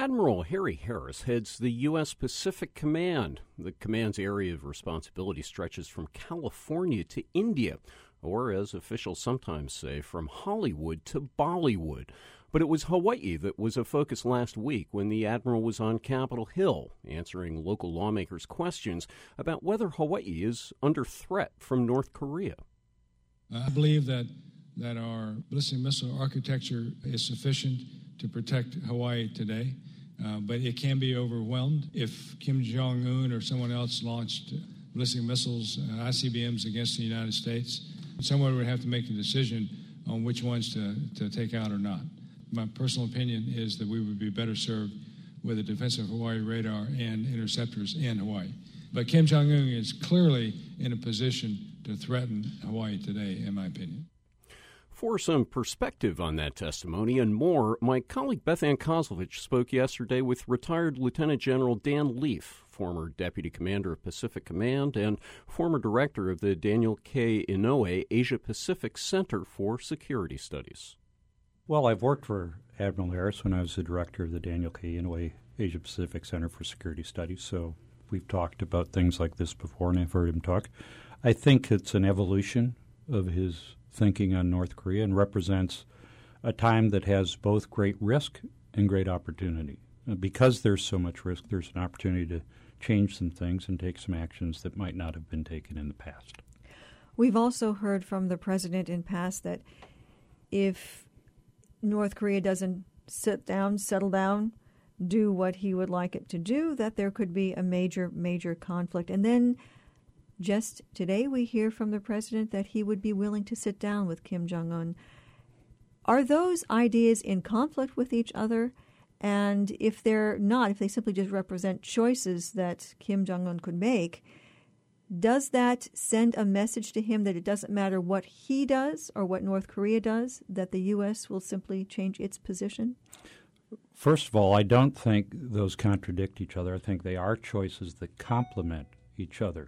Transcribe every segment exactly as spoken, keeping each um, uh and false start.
Admiral Harry Harris heads the U S. Pacific Command. The command's area of responsibility stretches from California to India, or as officials sometimes say, from Hollywood to Bollywood. But it was Hawaii that was a focus last week when the Admiral was on Capitol Hill, answering local lawmakers' questions about whether Hawaii is under threat from North Korea. I believe that, that our ballistic missile architecture is sufficient to protect Hawaii today, uh, but it can be overwhelmed if Kim Jong-un or someone else launched ballistic missiles, uh, I C B Ms against the United States. Someone would have to make the decision on which ones to, to take out or not. My personal opinion is that we would be better served with a defensive Hawaii radar and interceptors in Hawaii. But Kim Jong-un is clearly in a position to threaten Hawaii today, in my opinion. For some perspective on that testimony and more, my colleague Beth Ann Kozlovich spoke yesterday with retired Lieutenant General Dan Leaf, former Deputy Commander of Pacific Command and former Director of the Daniel K. Inouye Asia-Pacific Center for Security Studies. Well, I've worked for Admiral Harris when I was the Director of the Daniel K. Inouye Asia-Pacific Center for Security Studies, so we've talked about things like this before, and I've heard him talk. I think it's an evolution of his thinking on North Korea and represents a time that has both great risk and great opportunity. Because there's so much risk, there's an opportunity to change some things and take some actions that might not have been taken in the past. We've also heard from the president in past that if North Korea doesn't sit down, settle down, do what he would like it to do, that there could be a major, major conflict. And then just today we hear from the president that he would be willing to sit down with Kim Jong-un. Are those ideas in conflict with each other? And if they're not, if they simply just represent choices that Kim Jong-un could make, does that send a message to him that it doesn't matter what he does or what North Korea does, that the U S will simply change its position? First of all, I don't think those contradict each other. I think they are choices that complement each other.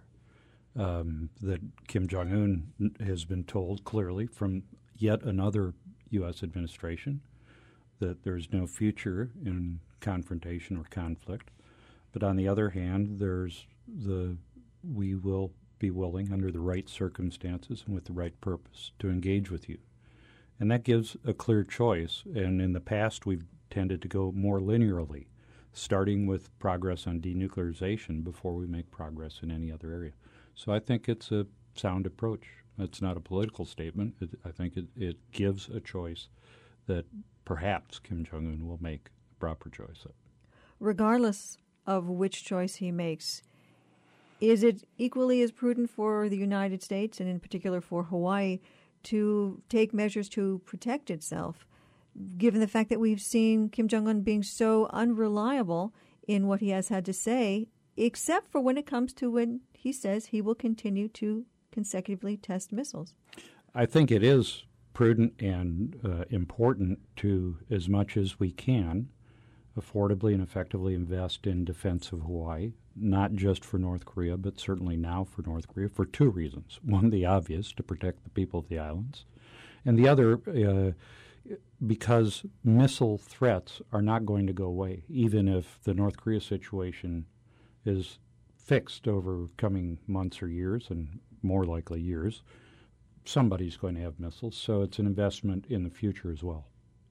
Um, that Kim Jong-un has been told clearly from yet another U S administration that there's no future in confrontation or conflict. But on the other hand, there's the we will be willing under the right circumstances and with the right purpose to engage with you. And that gives a clear choice. And in the past, we've tended to go more linearly, starting with progress on denuclearization before we make progress in any other area. So I think it's a sound approach. It's not a political statement. It, I think it, it gives a choice that perhaps Kim Jong-un will make a proper choice of. Regardless of which choice he makes, is it equally as prudent for the United States, and in particular for Hawaii, to take measures to protect itself, given the fact that we've seen Kim Jong-un being so unreliable in what he has had to say, except for when it comes to when he says he will continue to consecutively test missiles? I think it is prudent and uh, important to, as much as we can, affordably and effectively invest in defense of Hawaii, not just for North Korea, but certainly now for North Korea, for two reasons. One, the obvious, to protect the people of the islands, and the other, uh, because missile threats are not going to go away, even if the North Korea situation is fixed over coming months or years, and more likely years. Somebody's going to have missiles, so it's an investment in the future as well.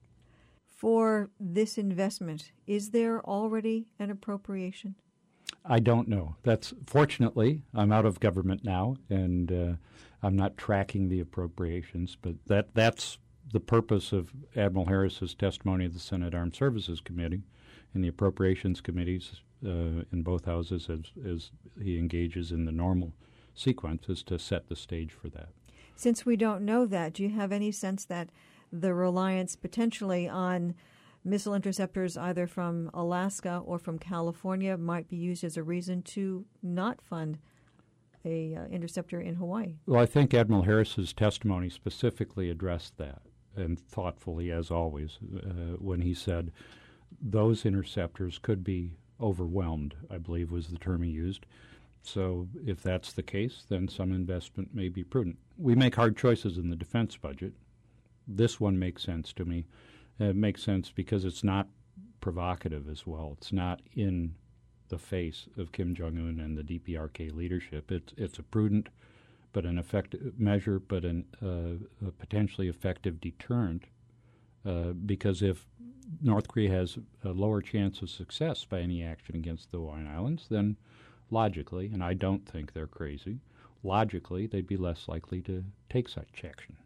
For this investment, is there already an appropriation? I don't know. That's fortunately, I'm out of government now, and uh, I'm not tracking the appropriations, but that that's the purpose of Admiral Harris's testimony of the Senate Armed Services Committee and the Appropriations Committees uh, in both houses as, as he engages in the normal sequence, is to set the stage for that. Since we don't know that, do you have any sense that the reliance potentially on missile interceptors either from Alaska or from California might be used as a reason to not fund a uh, interceptor in Hawaii? Well, I think Admiral Harris's testimony specifically addressed that, and thoughtfully, as always, uh, when he said those interceptors could be overwhelmed, I believe was the term he used. So if that's the case, then some investment may be prudent. We make hard choices in the defense budget. This one makes sense to me. It makes sense because it's not provocative as well. It's not in the face of Kim Jong-un and the D P R K leadership. It's it's a prudent but an effective measure, but an, uh, a potentially effective deterrent, uh, because if North Korea has a lower chance of success by any action against the Hawaiian Islands, then logically, and I don't think they're crazy, logically they'd be less likely to take such action.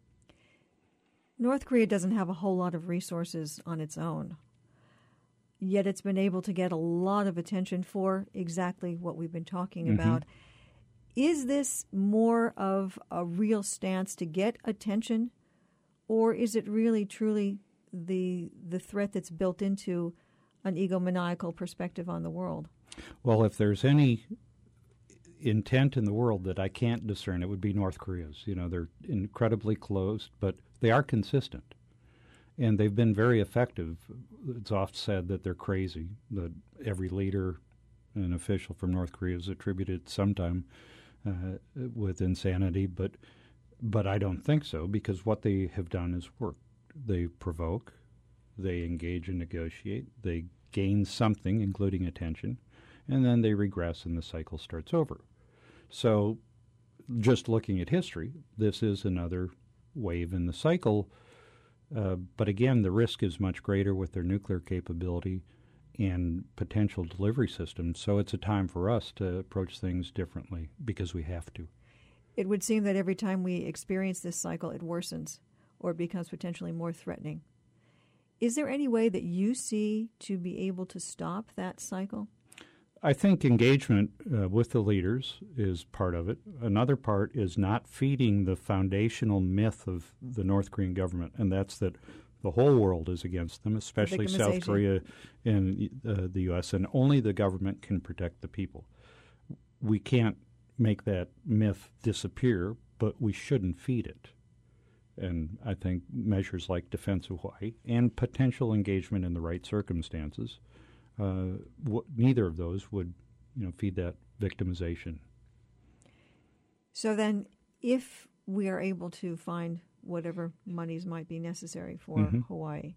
North Korea doesn't have a whole lot of resources on its own, yet it's been able to get a lot of attention for exactly what we've been talking Mm-hmm. about. Is this more of a real stance to get attention, or is it really truly the the threat that's built into an egomaniacal perspective on the world? Well, if there's any intent in the world that I can't discern, it would be North Korea's. You know, they're incredibly closed, but they are consistent. And they've been very effective. It's often said that they're crazy, that every leader and official from North Korea is attributed sometime uh, with insanity, but but I don't think so, because what they have done is work. They provoke, they engage and negotiate, they gain something, including attention, and then they regress and the cycle starts over. So just looking at history, this is another wave in the cycle. Uh, but again, the risk is much greater with their nuclear capability and potential delivery systems. So it's a time for us to approach things differently because we have to. It would seem that every time we experience this cycle, it worsens or becomes potentially more threatening. Is there any way that you see to be able to stop that cycle? I think engagement uh, with the leaders is part of it. Another part is not feeding the foundational myth of the North Korean government, and that's that the whole world is against them, especially South Korea and uh, the U S, and only the government can protect the people. We can't make that myth disappear, but we shouldn't feed it. And I think measures like Defense of Hawaii and potential engagement in the right circumstances, Uh, w- neither of those would, you know, feed that victimization. So then, if we are able to find whatever monies might be necessary for mm-hmm. Hawaii,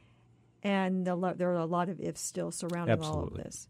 and the lo- there are a lot of ifs still surrounding Absolutely. all of this,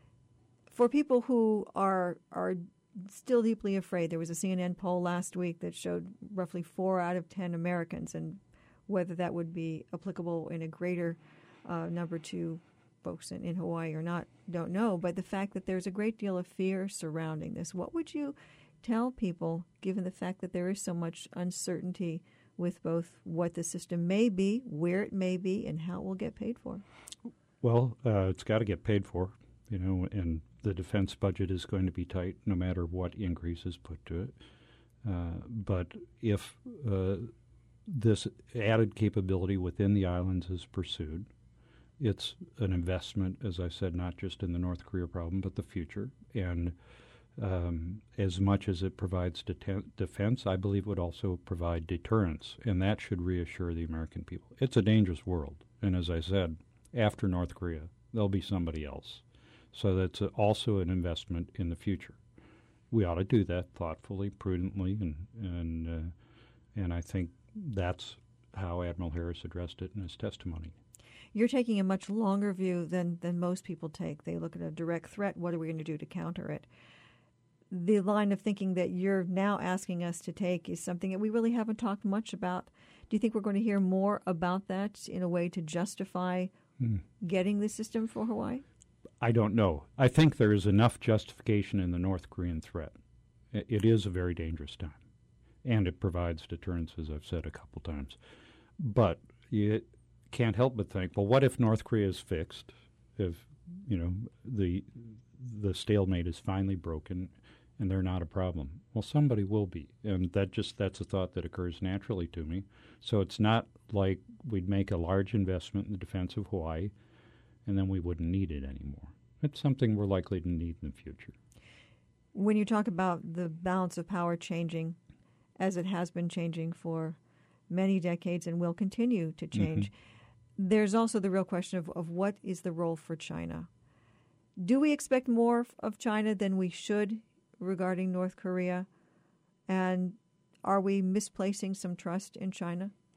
for people who are are still deeply afraid, there was a C N N poll last week that showed roughly four out of ten Americans, and whether that would be applicable in a greater uh, number to folks in, in Hawaii or not, don't know. But the fact that there's a great deal of fear surrounding this, what would you tell people, given the fact that there is so much uncertainty with both what the system may be, where it may be, and how it will get paid for? Well, uh, it's got to get paid for, you know, and the defense budget is going to be tight no matter what increase is put to it. Uh, but if uh, this added capability within the islands is pursued, it's an investment, as I said, not just in the North Korea problem, but the future. And um, as much as it provides deten- defense, I believe it would also provide deterrence, and that should reassure the American people. It's a dangerous world, and as I said, after North Korea, there'll be somebody else. So that's a, also an investment in the future. We ought to do that thoughtfully, prudently, and and uh, and I think that's how Admiral Harris addressed it in his testimony. You're taking a much longer view than, than most people take. They look at a direct threat. What are we going to do to counter it? The line of thinking that you're now asking us to take is something that we really haven't talked much about. Do you think we're going to hear more about that in a way to justify hmm. getting the system for Hawaii? I don't know. I think there is enough justification in the North Korean threat. It is a very dangerous time, and it provides deterrence, as I've said a couple times. But you can't help but think, well, what if North Korea is fixed? If, you know, the the stalemate is finally broken and they're not a problem? Well, somebody will be, and that just that's a thought that occurs naturally to me. So it's not like we'd make a large investment in the defense of Hawaii and then we wouldn't need it anymore. It's something we're likely to need in the future. When you talk about the balance of power changing, as it has been changing for many decades and will continue to change, mm-hmm. there's also the real question of, of what is the role for China. Do we expect more of China than we should regarding North Korea? And are we misplacing some trust in China?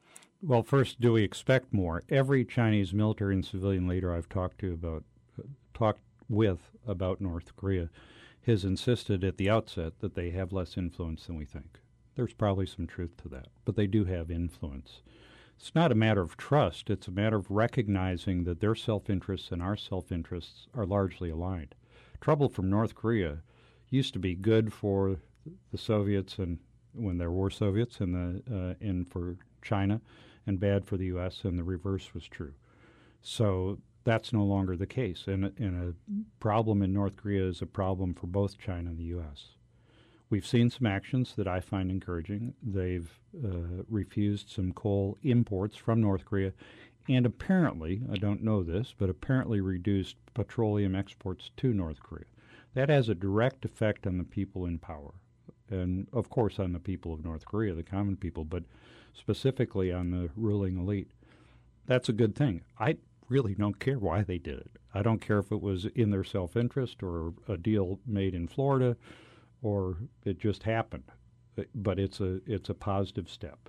Well, first, do we expect more? Every Chinese military and civilian leader I've talked to about, uh, talked with about North Korea has insisted at the outset that they have less influence than we think. There's probably some truth to that, but they do have influence. It's not a matter of trust. It's a matter of recognizing that their self-interests and our self-interests are largely aligned. Trouble from North Korea used to be good for the Soviets and when there were Soviets and the uh, and for China, and bad for the U S, and the reverse was true. So that's no longer the case. And, and a problem in North Korea is a problem for both China and the U S. We've seen some actions that I find encouraging. They've uh, refused some coal imports from North Korea and apparently, I don't know this, but apparently reduced petroleum exports to North Korea. That has a direct effect on the people in power and, of course, on the people of North Korea, the common people, but specifically on the ruling elite. That's a good thing. I really don't care why they did it. I don't care if it was in their self-interest or a deal made in Florida or it just happened. But it's a it's a positive step.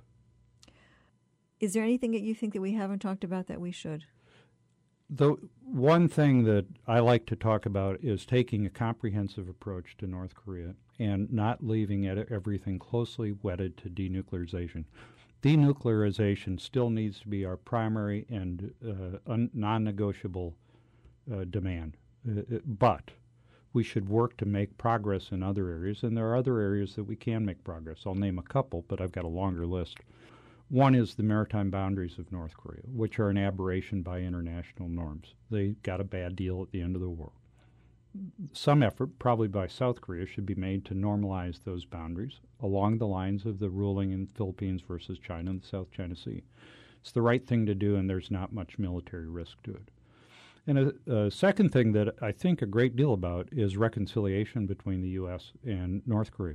Is there anything that you think that we haven't talked about that we should? The one thing that I like to talk about is taking a comprehensive approach to North Korea and not leaving it, everything closely wedded to denuclearization. Denuclearization still needs to be our primary and uh, un- non-negotiable uh, demand. Uh, but we should work to make progress in other areas, and there are other areas that we can make progress. I'll name a couple, but I've got a longer list. One is the maritime boundaries of North Korea, which are an aberration by international norms. They got a bad deal at the end of the war. Some effort, probably by South Korea, should be made to normalize those boundaries along the lines of the ruling in Philippines versus China and the South China Sea. It's the right thing to do, and there's not much military risk to it. And a, a second thing that I think a great deal about is reconciliation between the U S and North Korea.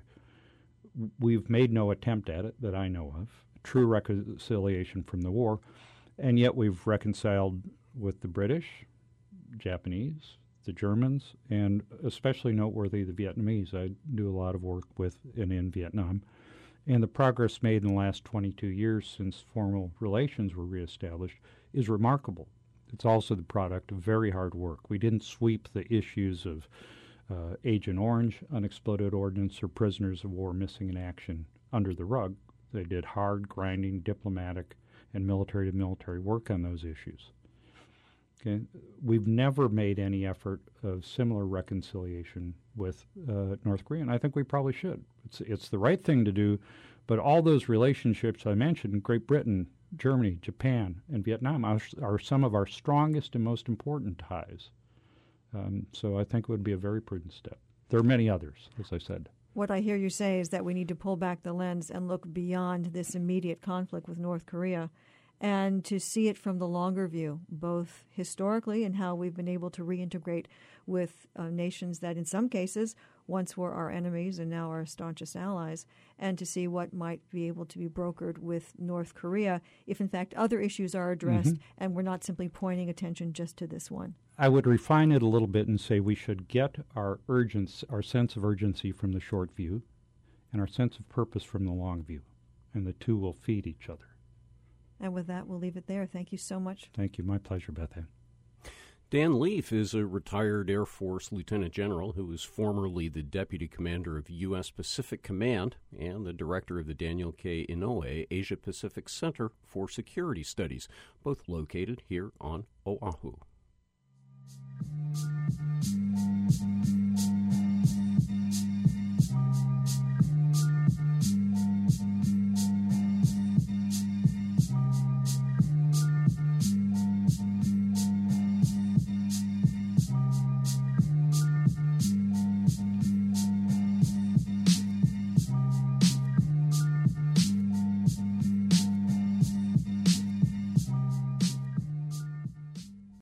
We've made no attempt at it that I know of, true reconciliation from the war, and yet we've reconciled with the British, Japanese, the Germans, and especially noteworthy the Vietnamese. I do a lot of work with and in Vietnam. And the progress made in the last twenty-two years since formal relations were reestablished is remarkable. It's also the product of very hard work. We didn't sweep the issues of uh, Agent Orange, unexploded ordnance, or prisoners of war missing in action under the rug. They did hard, grinding, diplomatic, and military-to-military work on those issues. Okay. We've never made any effort of similar reconciliation with uh, North Korea, and I think we probably should. It's, it's the right thing to do, but all those relationships I mentioned, Great Britain, Germany, Japan, and Vietnam, are, are some of our strongest and most important ties. Um, so I think it would be a very prudent step. There are many others, as I said. What I hear you say is that we need to pull back the lens and look beyond this immediate conflict with North Korea and to see it from the longer view, both historically and how we've been able to reintegrate with uh, nations that in some cases once were our enemies and now our staunchest allies, and to see what might be able to be brokered with North Korea if in fact other issues are addressed mm-hmm. and we're not simply pointing attention just to this one. I would refine it a little bit and say we should get our urgency, our sense of urgency from the short view and our sense of purpose from the long view, and the two will feed each other. And with that, we'll leave it there. Thank you so much. Thank you. My pleasure, Beth Ann. Dan Leaf is a retired Air Force lieutenant general who was formerly the deputy commander of U S Pacific Command and the director of the Daniel K. Inouye Asia Pacific Center for Security Studies, both located here on Oahu.